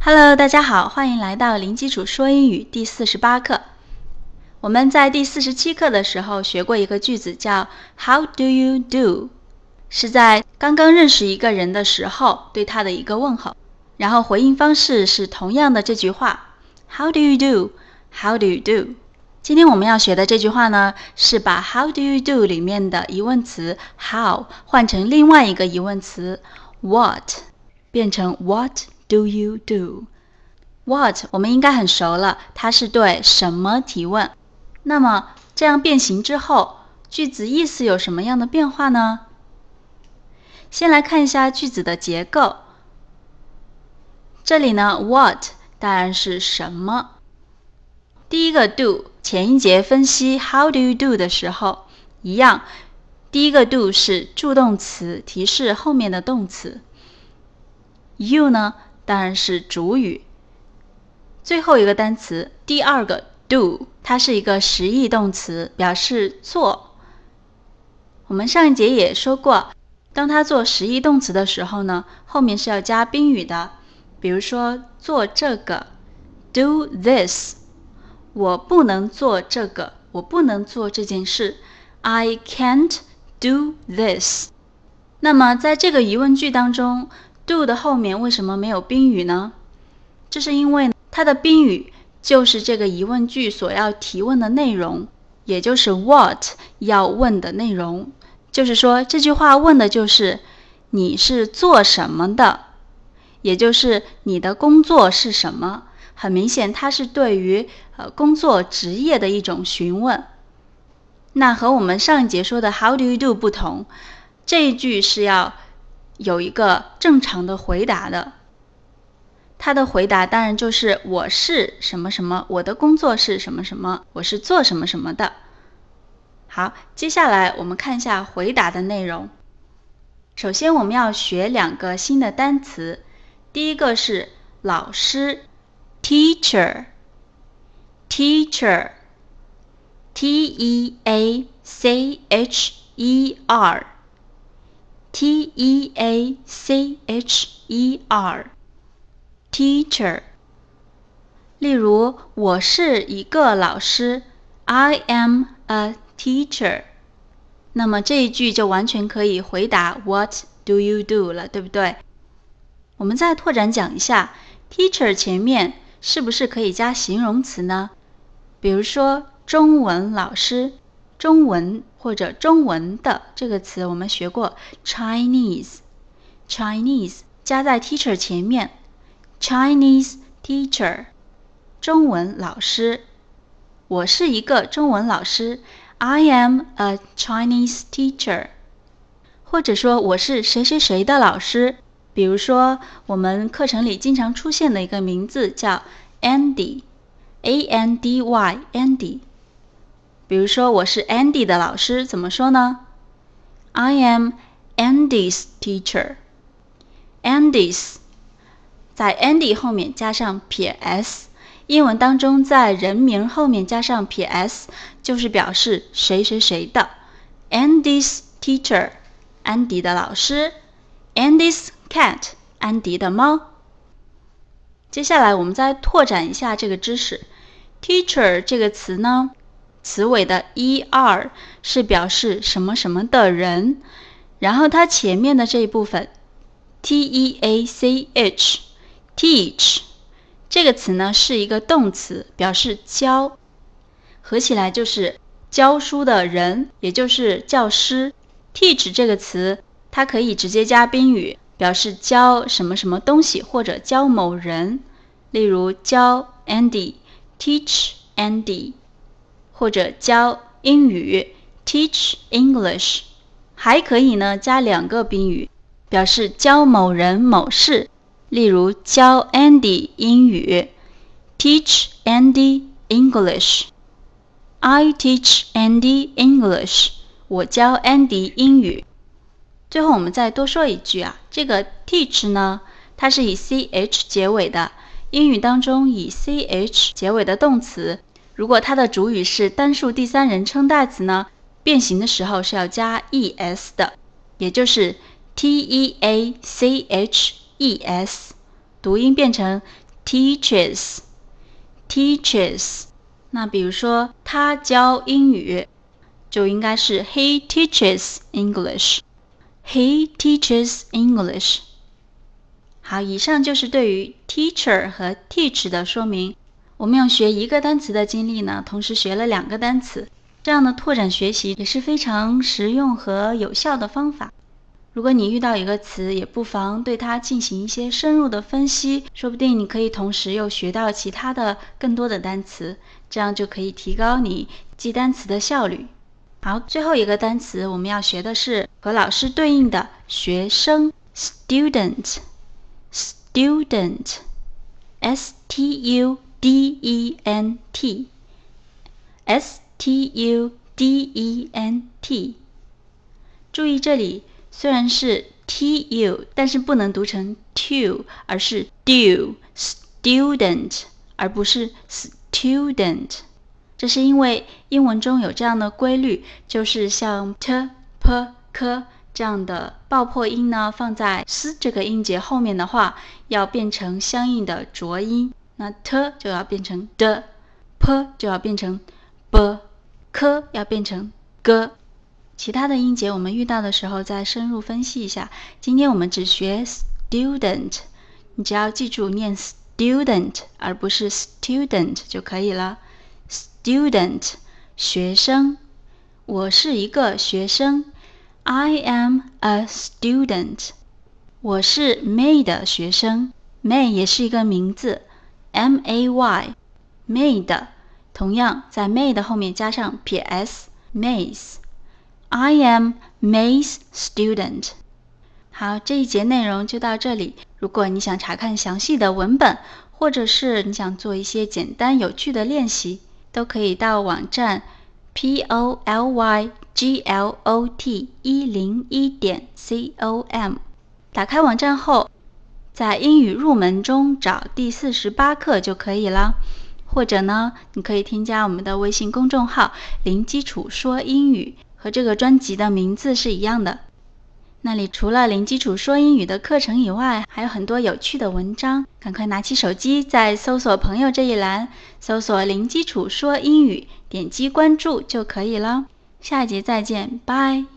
Hello， 大家好，欢迎来到零基础说英语第48课。我们在第47课的时候学过一个句子叫 How do you do？ 是在刚刚认识一个人的时候对他的一个问候，然后回应方式是同样的这句话 How do you do? How do you do? 今天我们要学的这句话呢，是把 How do you do 里面的疑问词 How 换成另外一个疑问词 What， 变成 What do you do? What 我们应该很熟了，它是对什么提问。那么这样变形之后，句子意思有什么样的变化呢？先来看一下句子的结构。这里呢 What 当然是什么。第一个 do 前一节分析 How do you do 的时候一样，第一个 do 是助动词，提示后面的动词。You 呢当然是主语。最后一个单词第二个 do 它是一个实义动词，表示做。我们上一节也说过，当它做实义动词的时候呢，后面是要加宾语的。比如说做这个 do this， 我不能做这个，我不能做这件事 I can't do this。 那么在这个疑问句当中 do 的后面为什么没有宾语呢？这是因为它的宾语就是这个疑问句所要提问的内容，也就是 what 要问的内容。就是说这句话问的就是你是做什么的，也就是你的工作是什么。很明显它是对于工作职业的一种询问。那和我们上一节说的 How do you do 不同，这一句是要有一个正常的回答的。他的回答当然就是我是什么什么，我的工作是什么什么，我是做什么什么的。好，接下来我们看一下回答的内容。首先我们要学两个新的单词，第一个是老师 teacher teacher T-E-A-C-H-E-R T-E-A-C-H-E-R Teacher。 例如我是一个老师 I am a teacher。 那么这一句就完全可以回答 What do you do 了，对不对？我们再拓展讲一下 Teacher 前面是不是可以加形容词呢？比如说中文老师，中文或者中文的这个词我们学过 Chinese 加在 teacher 前面Chinese teacher 中文老师。我是一个中文老师 I am a Chinese teacher。 或者说我是谁谁谁的老师，比如说我们课程里经常出现的一个名字叫 Andy A-N-D-Y Andy。 比如说我是 Andy 的老师，怎么说呢？ I am Andy's teacher。 Andy's在 Andy 后面加上撇 s， 英文当中在人名后面加上撇 s 就是表示谁谁谁的。 Andy's teacher 安迪的老师， Andy's cat 安迪的猫。接下来我们再拓展一下这个知识。 Teacher 这个词呢，词尾的 er 是表示什么什么的人，然后它前面的这一部分 T-E-A-C-H Teach 这个词呢是一个动词，表示教，合起来就是教书的人，也就是教师。 Teach 这个词它可以直接加宾语，表示教什么什么东西或者教某人。例如教 Andy Teach Andy， 或者教英语 Teach English。 还可以呢加两个宾语，表示教某人某事。例如教 Andy 英语 Teach Andy English。 I teach Andy English， 我教 Andy 英语。最后我们再多说一句啊，这个 teach 呢它是以 ch 结尾的，英语当中以 ch 结尾的动词，如果它的主语是单数第三人称代词呢，变形的时候是要加 es 的，也就是 teaches， 读音变成 teaches。那比如说他教英语，就应该是 He teaches English。好，以上就是对于 teacher 和 teach 的说明。我们用学一个单词的经历呢，同时学了2个单词，这样的拓展学习也是非常实用和有效的方法。如果你遇到一个词，也不妨对它进行一些深入的分析，说不定你可以同时又学到其他的更多的单词，这样就可以提高你记单词的效率。好，最后一个单词我们要学的是和老师对应的学生 student student。注意这里虽然是 tu， 但是不能读成 tu， 而是 student， 而不是 student。这是因为英文中有这样的规律，就是像 t、p、k 这样的爆破音呢，放在 s 这个音节后面的话，要变成相应的浊音。那 t 就要变成 d，p 就要变成 b，k 要变成 g。其他的音节我们遇到的时候再深入分析一下。今天我们只学 student， 你只要记住念 student 而不是 student 就可以了。student 学生，我是一个学生。I am a student。我是 May 的学生。May 也是一个名字 ，M-A-Y May 的，同样在 May 的后面加上撇 s May's。I am May's student。 好，这一节内容就到这里。如果你想查看详细的文本，或者是你想做一些简单有趣的练习，都可以到网站 polyglot101.com。 打开网站后，在英语入门中找第48课就可以了。或者呢，你可以添加我们的微信公众号零基础说英语，和这个专辑的名字是一样的。那里除了零基础说英语的课程以外，还有很多有趣的文章。赶快拿起手机，在搜索朋友这一栏搜索零基础说英语，点击关注就可以了。下一节再见，拜。